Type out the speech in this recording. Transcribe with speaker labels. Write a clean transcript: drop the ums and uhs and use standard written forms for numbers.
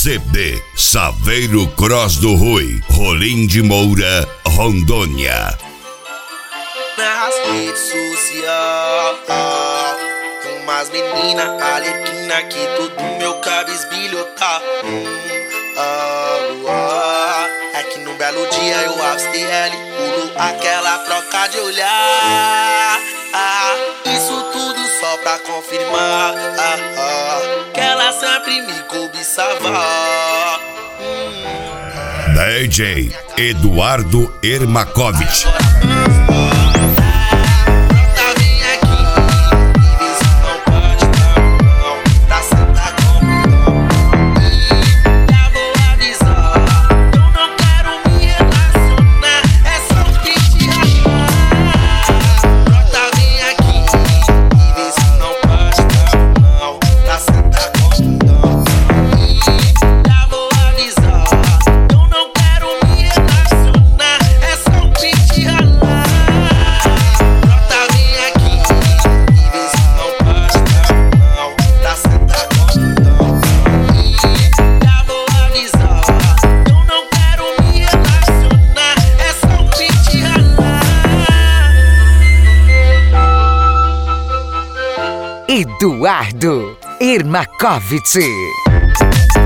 Speaker 1: CB Saveiro Cross do Rui, Rolim de Moura, Rondônia.
Speaker 2: Nas redes sociais, umas menina alequina que todo meu cabisbilho tá. É que num belo dia eu abstei pulo aquela troca de olhar. Isso tudo só pra confirmar que ela sempre me cobiçava.
Speaker 1: DJ Eduardo Ermakovich.
Speaker 3: Eduardo Ermakovich.